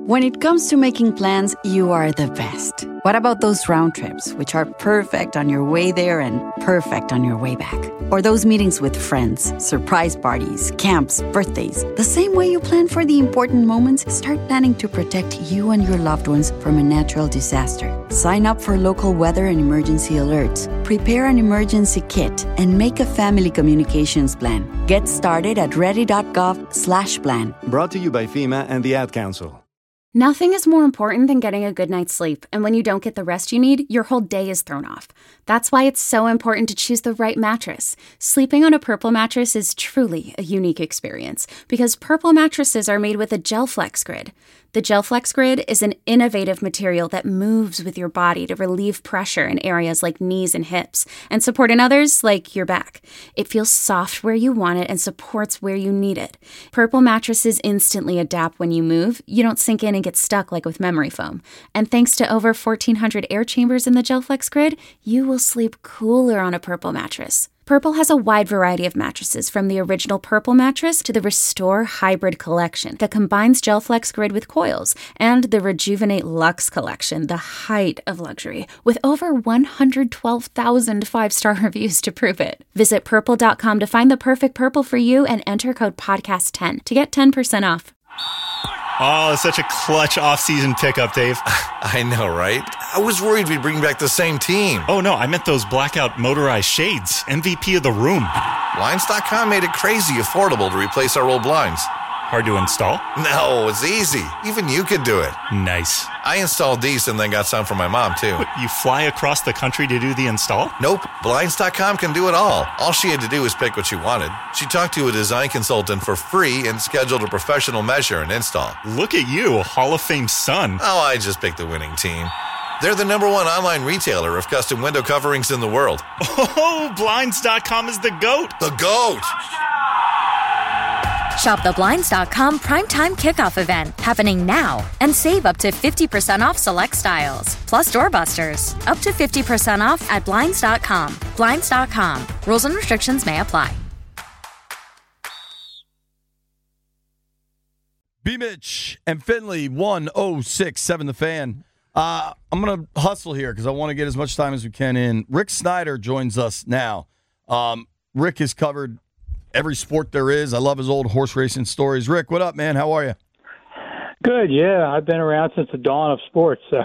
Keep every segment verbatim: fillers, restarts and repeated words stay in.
When it comes to making plans, you are the best. What about those round trips, which are perfect on your way there and perfect on your way back? Or those meetings with friends, surprise parties, camps, birthdays. The same way you plan for the important moments, start planning to protect you and your loved ones from a natural disaster. Sign up for local weather and emergency alerts. Prepare an emergency kit and make a family communications plan. Get started at ready.gov slash plan. Brought to you by FEMA and the Ad Council. Nothing is more important than getting a good night's sleep, and when you don't get the rest you need, your whole day is thrown off. That's why it's so important to choose the right mattress. Sleeping on a Purple mattress is truly a unique experience, because Purple mattresses are made with a GelFlex Grid. The GelFlex Grid is an innovative material that moves with your body to relieve pressure in areas like knees and hips, and support in others like your back. It feels soft where you want it and supports where you need it. Purple mattresses instantly adapt when you move. You don't sink in and get stuck like with memory foam. And thanks to over fourteen hundred air chambers in the GelFlex Grid, you will sleep cooler on a Purple mattress. Purple has a wide variety of mattresses, from the original Purple mattress to the Restore Hybrid collection that combines GelFlex Grid with coils, and the Rejuvenate Luxe collection, the height of luxury, with over one hundred twelve thousand five-star reviews to prove it. Visit purple dot com to find the perfect Purple for you and enter code podcast ten to get ten percent off. Oh, such a clutch off-season pickup, Dave. I know, right? I was worried we'd bring back the same team. Oh, no, I meant those blackout motorized shades. M V P of the room. Blinds dot com made it crazy affordable to replace our old blinds. Hard to install? No, it's easy. Even you could do it. Nice. I installed these and then got some for my mom, too. What, you fly across the country to do the install? Nope. Blinds dot com can do it all. All she had to do was pick what she wanted. She talked to a design consultant for free and scheduled a professional measure and install. Look at you, a Hall of Fame son. Oh, I just picked the winning team. They're the number one online retailer of custom window coverings in the world. Oh, Blinds dot com is the GOAT. The GOAT! Shop the Blinds dot com Primetime Kickoff event happening now and save up to fifty percent off select styles. Plus doorbusters, up to fifty percent off at Blinds dot com. Blinds dot com. Rules and restrictions may apply. B-Mitch and Finley, one oh six point seven The Fan. Uh, I'm going to hustle here because I want to get as much time as we can in. Rick Snyder joins us now. Um, Rick has covered every sport there is. I love his old horse racing stories. Rick, what up, man? How are you? Good, yeah. I've been around since the dawn of sports. So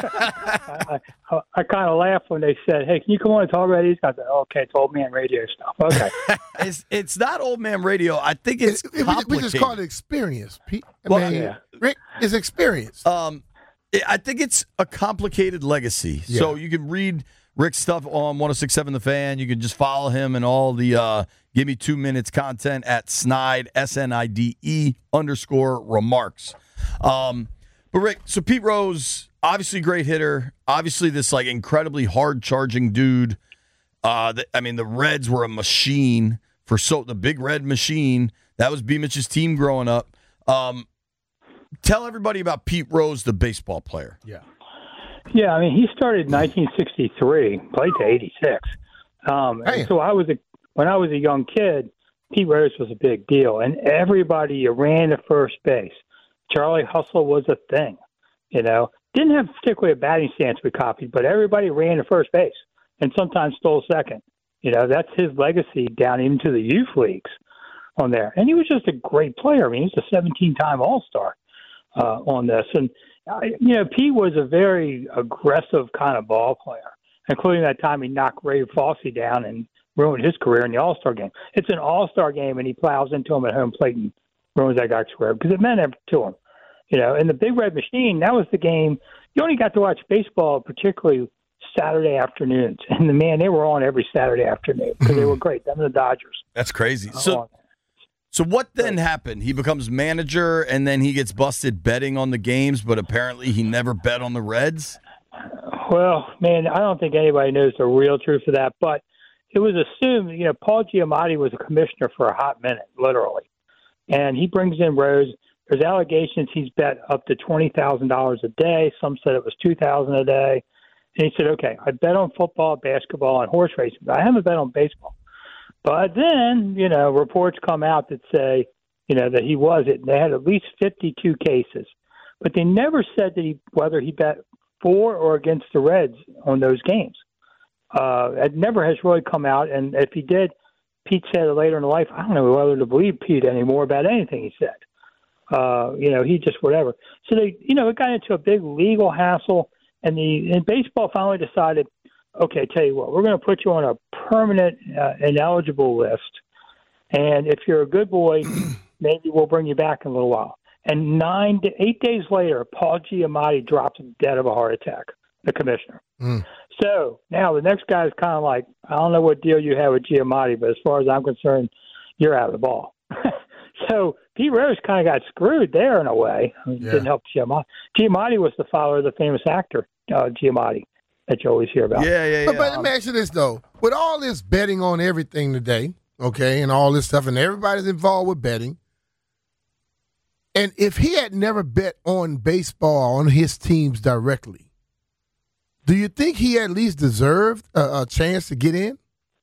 I, I, I kind of laughed when they said, "Hey, can you come on and talk about these guys?" Oh, okay, it's old man radio stuff. Okay, it's it's not old man radio. I think it's it, it, complicated. We just call it experience. I well, mean, yeah. Rick is experienced. Um, I think it's a complicated legacy. Yeah. So you can read Rick's stuff on one oh six point seven The Fan. You can just follow him and all the uh, Give Me Two Minutes content at Snide, S N I D E underscore remarks. Um, but Rick, so Pete Rose, obviously great hitter, obviously this like incredibly hard charging dude. Uh, the, I mean, the Reds were a machine for so the Big Red Machine. That was B. Mitch's team growing up. Um, tell everybody about Pete Rose, the baseball player. Yeah. Yeah, I mean, he started in nineteen sixty-three, played to eighty-six. Um, and so I was a, when I was a young kid, Pete Rose was a big deal, and everybody ran to first base. Charlie Hustle was a thing, you know. Didn't have particularly a batting stance we copied, but everybody ran to first base and sometimes stole second. You know, that's his legacy down into the youth leagues on there. And he was just a great player. I mean, he was a seventeen-time All-Star uh, on this. And, uh, you know, Pete was a very aggressive kind of ball player, including that time he knocked Ray Fosse down and ruined his career in the All-Star game. It's an All-Star game, and he plows into him at home plate and ruins that guy's career because it meant everything to him. You know, and the Big Red Machine, that was the game. You only got to watch baseball, particularly Saturday afternoons. And, the man, they were on every Saturday afternoon because they were great. Them and the Dodgers. That's crazy. So, so what then happened? He becomes manager, and then he gets busted betting on the games, but apparently he never bet on the Reds? Well, man, I don't think anybody knows the real truth of that. But it was assumed, you know, Paul Giamatti was a commissioner for a hot minute, literally. And he brings in Rose. There's allegations he's bet up to twenty thousand dollars a day. Some said it was two thousand dollars a day. And he said, okay, I bet on football, basketball, and horse racing, but I haven't bet on baseball. But then, you know, reports come out that say, you know, that he was it. They had at least fifty-two cases but they never said that he whether he bet for or against the Reds on those games. Uh, it never has really come out, and if he did, Pete said it later in life, I don't know whether to believe Pete anymore about anything he said. Uh, you know, he just whatever. So they, you know, it got into a big legal hassle, and the and baseball finally decided, okay, tell you what, we're going to put you on a permanent uh, ineligible list, and if you're a good boy, maybe we'll bring you back in a little while. And nine, to eight days later, Paul Giamatti drops dead of a heart attack, the commissioner. Mm. So now the next guy is kind of like, I don't know what deal you have with Giamatti, but as far as I'm concerned, you're out of the ball. So Pete Rose kind of got screwed there in a way. I mean, Yeah. It didn't help Giamatti. Giamatti was the father of the famous actor, uh, Giamatti, that you always hear about. Yeah, yeah, yeah. But, but let me ask you this, though. With all this betting on everything today, okay, and all this stuff, and everybody's involved with betting, and if he had never bet on baseball on his teams directly, do you think he at least deserved a, a chance to get in?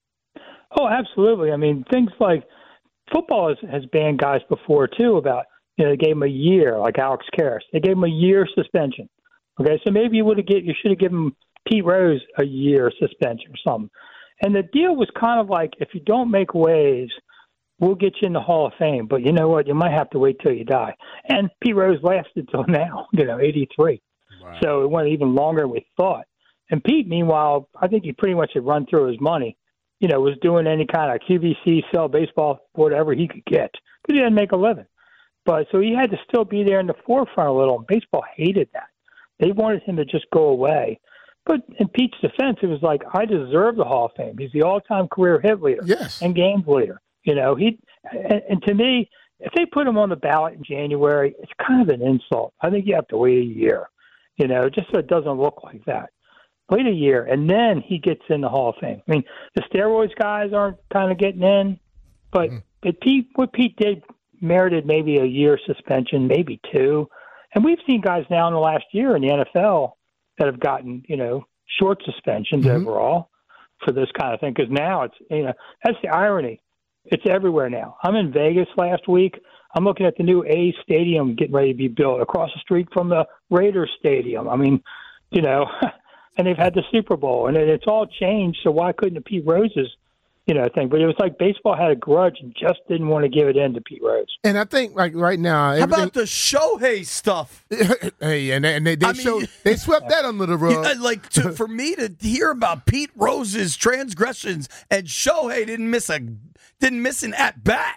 Oh, absolutely. I mean, things like football has, has banned guys before, too, about, you know, they gave him a year, like Alex Karras. They gave him a year suspension. Okay, so maybe you would have get you should have given Pete Rose a year suspension or something. And the deal was kind of like, if you don't make waves, we'll get you in the Hall of Fame. But you know what? You might have to wait till you die. And Pete Rose lasted till now, you know, eighty-three. Wow. So it went even longer than we thought. And Pete, meanwhile, I think he pretty much had run through his money. You know, was doing any kind of Q V C, sell baseball, whatever he could get. Because he didn't make a living. But so he had to still be there in the forefront a little. And baseball hated that. They wanted him to just go away. But in Pete's defense, it was like, I deserve the Hall of Fame. He's the all-time career hit leader yes. and games leader. You know, he and, and to me, if they put him on the ballot in January, it's kind of an insult. I think you have to wait a year, you know, just so it doesn't look like that. Wait a year, and then he gets in the Hall of Fame. I mean, the steroids guys aren't kind of getting in, but mm. but Pete, what Pete did merited maybe a year suspension, maybe two. And we've seen guys now in the last year in the N F L that have gotten, you know, short suspensions mm-hmm. overall for this kind of thing. Because now it's, you know, that's the irony. It's everywhere now. I'm in Vegas last week. I'm looking at the new A's stadium getting ready to be built across the street from the Raiders stadium. I mean, you know, and they've had the Super Bowl, and it, it's all changed. So why couldn't the Pete Rose's, you know, thing? But it was like baseball had a grudge and just didn't want to give it in to Pete Rose. And I think, like right now, how about the Shohei stuff? Hey, and they, and they, they, showed, they swept that under the rug. Yeah, like to, for me to hear about Pete Rose's transgressions and Shohei didn't miss a didn't miss an at bat.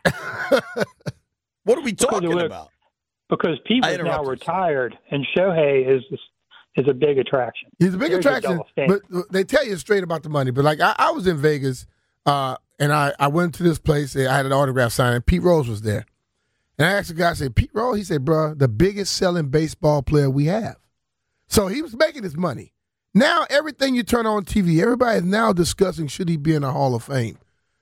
What are we talking because about? Because Pete was now retired, and Shohei is is a big attraction. He's a big There's attraction, a but they tell you straight about the money. But like I, I was in Vegas, uh, and I, I went to this place. I had an autograph signing. Pete Rose was there, and I asked the guy, I said, "Pete Rose?" He said, "Bro, the biggest selling baseball player we have." So he was making his money. Now everything you turn on T V, everybody is now discussing should he be in the Hall of Fame.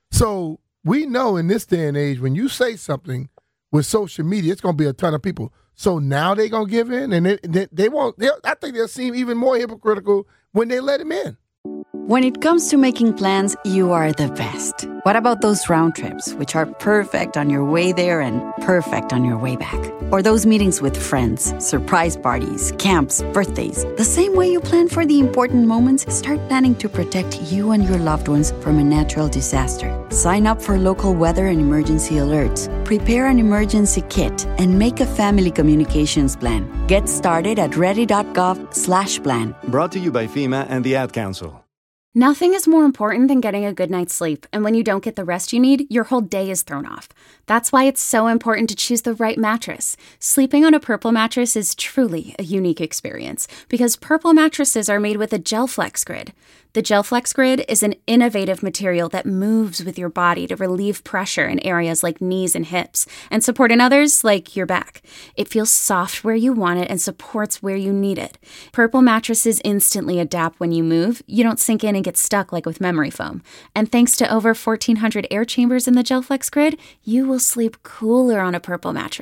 So we know in this day and age, when you say something with social media, it's going to be a ton of people. So now they're going to give in, and they, they, they won't. I think they'll seem even more hypocritical when they let him in. When it comes to making plans, you are the best. What about those round trips, which are perfect on your way there and perfect on your way back? Or those meetings with friends, surprise parties, camps, birthdays. The same way you plan for the important moments, start planning to protect you and your loved ones from a natural disaster. Sign up for local weather and emergency alerts. Prepare an emergency kit and make a family communications plan. Get started at ready.gov slash plan. Brought to you by FEMA and the Ad Council. Nothing is more important than getting a good night's sleep, and when you don't get the rest you need, your whole day is thrown off. That's why it's so important to choose the right mattress. Sleeping on a Purple mattress is truly a unique experience because Purple mattresses are made with a GelFlex Grid. The GelFlex Grid is an innovative material that moves with your body to relieve pressure in areas like knees and hips and support in others like your back. It feels soft where you want it and supports where you need it. Purple mattresses instantly adapt when you move. You don't sink in and get stuck like with memory foam. And thanks to over fourteen hundred air chambers in the GelFlex Grid, you will sleep cooler on a Purple mattress.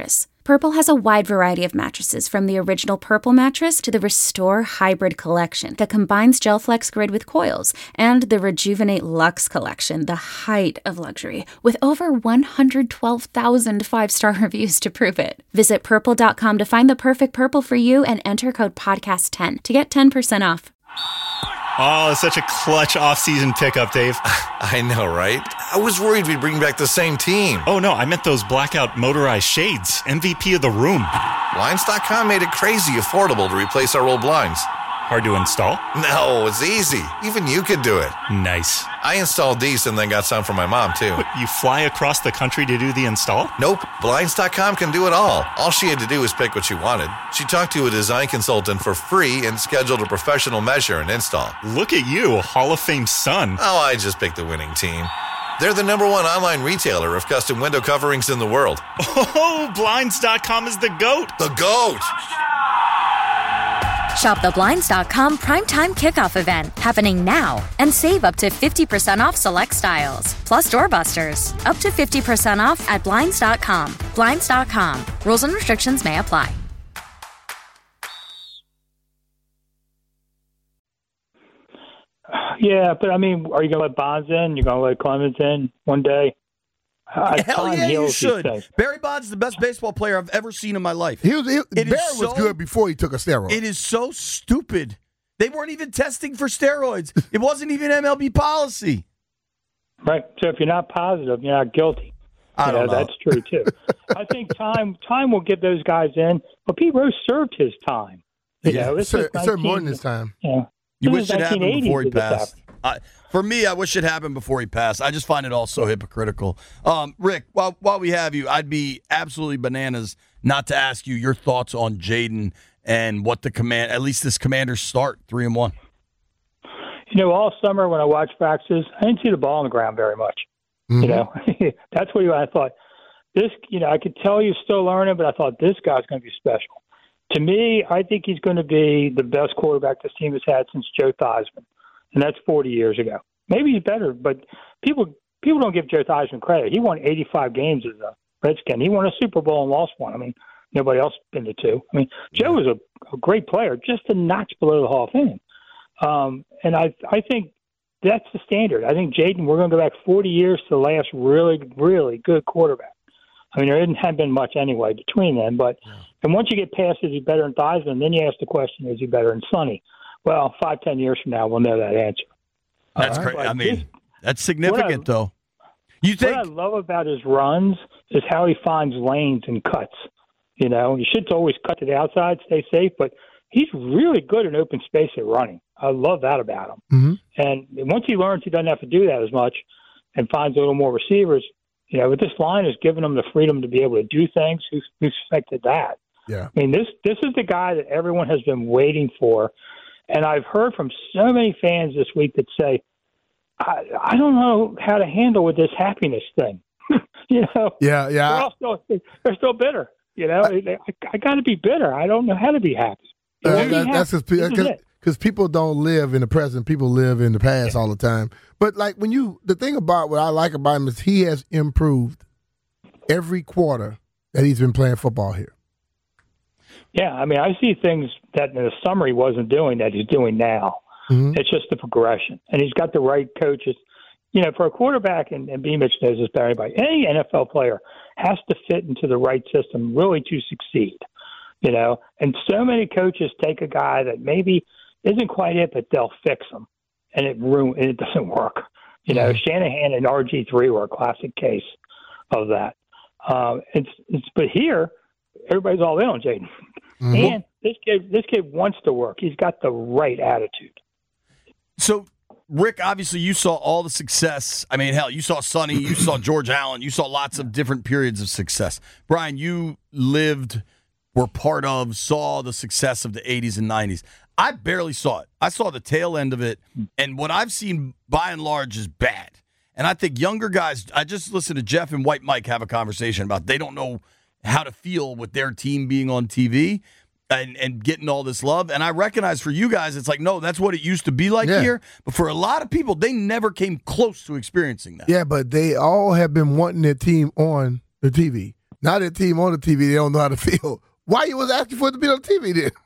Purple has a wide variety of mattresses, from the original Purple mattress to the Restore Hybrid collection that combines GelFlex Grid with coils, and the Rejuvenate Luxe collection, the height of luxury, with over one hundred twelve thousand five-star reviews to prove it. Visit purple dot com to find the perfect Purple for you and enter code podcast ten to get ten percent off. Oh, such a clutch off-season pickup, Dave. I know, right? I was worried we'd bring back the same team. Oh, no, I meant those blackout motorized shades. M V P of the room. Blinds dot com made it crazy affordable to replace our old blinds. Hard to install? No, it's easy. Even you could do it. Nice. I installed these and then got some for my mom, too. What, you fly across the country to do the install? Nope. Blinds dot com can do it all. All she had to do was pick what she wanted. She talked to a design consultant for free and scheduled a professional measure and install. Look at you, Hall of Fame son. Oh, I just picked the winning team. They're the number one online retailer of custom window coverings in the world. Oh, Blinds dot com is the GOAT. The GOAT! Shop the Blinds dot com Primetime Kickoff event happening now and save up to fifty percent off select styles. Plus doorbusters, up to fifty percent off at Blinds dot com. Blinds dot com. Rules and restrictions may apply. Yeah, but I mean, are you going to let Bonds in? You're going to let Clemens in one day? Uh, Hell yeah, you should. Barry Bonds is the best baseball player I've ever seen in my life. He was, he, It Barry is was so- good before he took a steroid. It is so stupid. They weren't even testing for steroids. It wasn't even M L B policy. Right. So if you're not positive, you're not guilty. I don't yeah, know. That's true, too. I think time time will get those guys in. But Pete Rose served his time. You yeah, know, this sir, was sir, more nineteen than his time. Yeah. You This wish is it happened nineteen eighty before he that this passed. happened. I, for me, I wish it happened before he passed. I just find it all so hypocritical. Um, Rick, while while we have you, I'd be absolutely bananas not to ask you your thoughts on Jaden and what the command, at least this Commander's start, three and one. You know, all summer when I watched practices, I didn't see the ball on the ground very much. Mm-hmm. You know, that's what I thought. This, you know, I could tell he's still learning, but I thought this guy's going to be special. To me, I think he's going to be the best quarterback this team has had since Joe Theismann, and that's forty years ago. Maybe he's better, but people people don't give Joe Theismann credit. He won eighty-five games as a Redskin. He won a Super Bowl and lost one. I mean, nobody else been to two. I mean, Joe was a, a great player, just a notch below the Hall of Fame. Um, and I I think that's the standard. I think Jaden, we're going to go back forty years to the last really, really good quarterback. I mean, there hadn't been much anyway between them, but yeah. And once you get past, is he better than Theismann, then you ask the question, is he better than Sonny? Well, five, ten years from now, we'll know that answer. That's uh, great. I mean, his, that's significant, I, though. You think? What I love about his runs is how he finds lanes and cuts. You know, you should always cut to the outside, stay safe, but he's really good in open space at running. I love that about him. Mm-hmm. And once he learns he doesn't have to do that as much and finds a little more receivers, you know, but this line has given him the freedom to be able to do things. Who's, who's expected that? Yeah. I mean, this this is the guy that everyone has been waiting for. And I've heard from so many fans this week that say, I, I don't know how to handle with this happiness thing. you know? Yeah, yeah. They're, all still, they're still bitter. You know, I, I, I got to be bitter. I don't know how to be happy. Uh, that, that, that's because people don't live in the present. People live in the past yeah. all the time. But like when you, the thing about what I like about him is he has improved every quarter that he's been playing football here. Yeah, I mean, I see things that in the summer he wasn't doing that he's doing now. Mm-hmm. It's just the progression. And he's got the right coaches. You know, for a quarterback, and, and B-Mitch knows this better than anybody, any N F L player has to fit into the right system really to succeed. You know, and so many coaches take a guy that maybe isn't quite it, but they'll fix him, and it ruin, and it doesn't work. You know, mm-hmm. Shanahan and R G three were a classic case of that. Um, it's, it's but here, everybody's all in on Jaden. Mm-hmm. And this kid, this kid wants to work. He's got the right attitude. So, Rick, obviously you saw all the success. I mean, hell, you saw Sonny, you saw George Allen, you saw lots of different periods of success. Brian, you lived, were part of, saw the success of the eighties and nineties. I barely saw it. I saw the tail end of it, and what I've seen by and large is bad. And I think younger guys, I just listened to Jeff and White Mike have a conversation about they don't know how to feel with their team being on T V and, and getting all this love. And I recognize for you guys, it's like, no, that's what it used to be like yeah. here. But for a lot of people, they never came close to experiencing that. Yeah, but they all have been wanting their team on the T V. Now that team on the T V, they don't know how to feel. Why you was asking for it to be on T V then?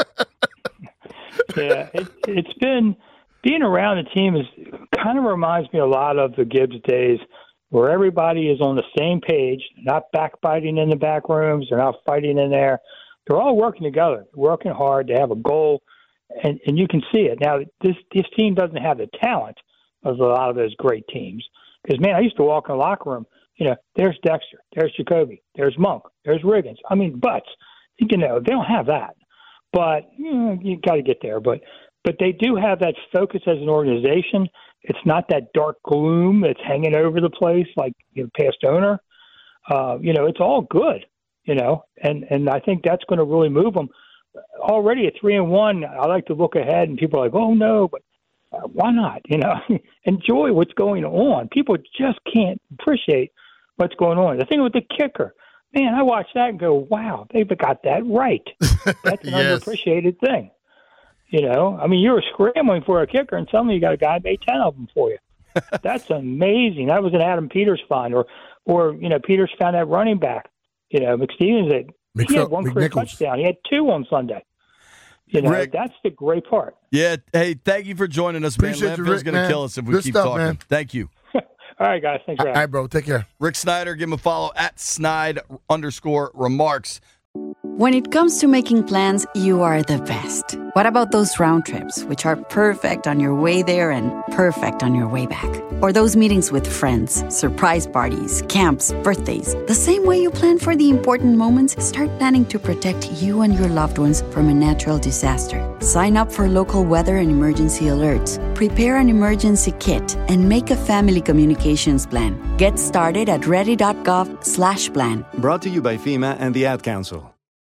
yeah, it, it's been being around the team is kind of reminds me a lot of the Gibbs days, where everybody is on the same page, not backbiting in the back rooms, they're not fighting in there. They're all working together, working hard. They have a goal, and, and you can see it. Now, this this team doesn't have the talent of a lot of those great teams. Because, man, I used to walk in the locker room, you know, there's Dexter, there's Jacoby, there's Monk, there's Riggins. I mean, butts. You know, they don't have that. But you know, you got to get there. But but they do have that focus as an organization. It's not that dark gloom that's hanging over the place like you know, past owner. Uh, you know, it's all good. You know, and, and I think that's going to really move them. Already at three and one, I like to look ahead, and people are like, "Oh no," but uh, why not? You know, enjoy what's going on. People just can't appreciate what's going on. The thing with the kicker, man, I watch that and go, "Wow, they've got that right." That's an yes. underappreciated thing. You know, I mean, you were scrambling for a kicker, and suddenly you got a guy who made ten of them for you. That's amazing. That was an Adam Peters find, or or you know, Peters found that running back. You know, McStevens had, McF- he had one career McNichols. touchdown. He had two on Sunday. You know, Rick, that's the great part. Yeah. Hey, thank you for joining us, man. Appreciate you, Landfill's Rick, going to man. kill us if we Good keep stuff, talking. man. Thank you. All right, guys. Thanks for All having me. right, bro. Take care. Rick Snyder, give him a follow at Snide underscore remarks. When it comes to making plans, you are the best. What about those round trips, which are perfect on your way there and perfect on your way back? Or those meetings with friends, surprise parties, camps, birthdays. The same way you plan for the important moments, start planning to protect you and your loved ones from a natural disaster. Sign up for local weather and emergency alerts. Prepare an emergency kit and make a family communications plan. Get started at ready.gov slash plan. Brought to you by FEMA and the Ad Council.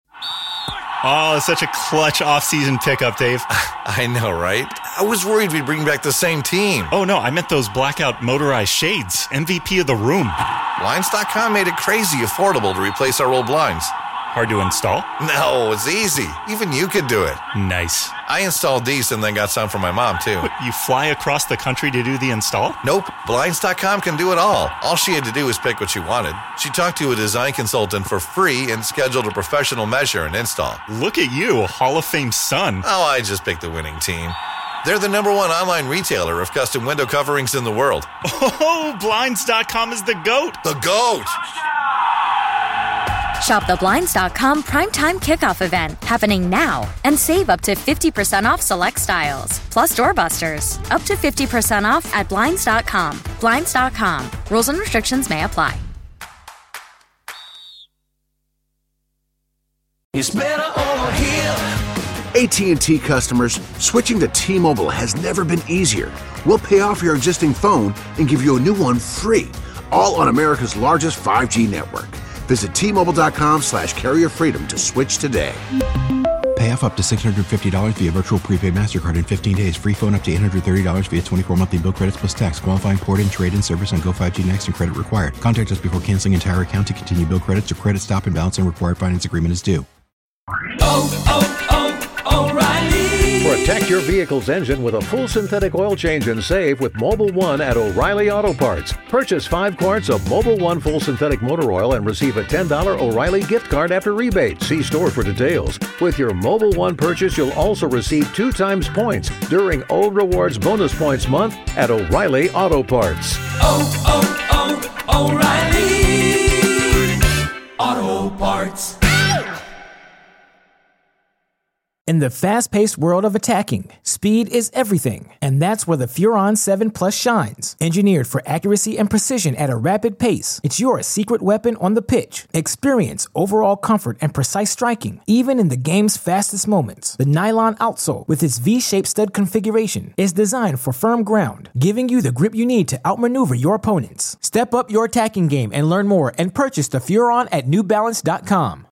Oh, such a clutch off-season pickup, Dave. I know, right? I was worried we'd bring back the same team. Oh, no, I meant those blackout motorized shades. M V P of the room. Blinds dot com made it crazy affordable to replace our old blinds. Hard to install? No, it's easy. Even you could do it. Nice. I installed these and then got some for my mom, too. What, you fly across the country to do the install? Nope. Blinds dot com can do it all. All she had to do was pick what she wanted. She talked to a design consultant for free and scheduled a professional measure and install. Look at you, a Hall of Fame son. Oh, I just picked the winning team. They're the number one online retailer of custom window coverings in the world. Oh, Blinds dot com is the GOAT. The GOAT! Shop the Blinds dot com Primetime Kickoff event happening now and save up to fifty percent off select styles. Plus doorbusters. Up to fifty percent off at Blinds dot com. Blinds dot com. Rules and restrictions may apply. It's better over here. A T and T customers, switching to T-Mobile has never been easier. We'll pay off your existing phone and give you a new one free, all on America's largest five G network. Visit T-Mobile.com slash carrier freedom to switch today. Pay off up to six hundred fifty dollars via virtual prepaid MasterCard in fifteen days. Free phone up to eight hundred thirty dollars via twenty-four monthly bill credits plus tax. Qualifying port-in, trade-in service on Go five G Next and credit required. Contact us before canceling entire account to continue bill credits or credit stop and balance and required finance agreement is due. Oh, oh, oh, O'Reilly. Protect your vehicle's engine with a full synthetic oil change and save with Mobile One at O'Reilly Auto Parts. Purchase five quarts of Mobile One full synthetic motor oil and receive a ten dollars O'Reilly gift card after rebate. See store for details. With your Mobile One purchase, you'll also receive two times points during O Rewards Bonus Points Month at O'Reilly Auto Parts. Oh, oh, oh, O'Reilly Auto Parts. In the fast-paced world of attacking, speed is everything, and that's where the Furon seven Plus shines. Engineered for accuracy and precision at a rapid pace, it's your secret weapon on the pitch. Experience overall comfort and precise striking, even in the game's fastest moments. The nylon outsole, with its V-shaped stud configuration, is designed for firm ground, giving you the grip you need to outmaneuver your opponents. Step up your attacking game and learn more and purchase the Furon at New Balance dot com.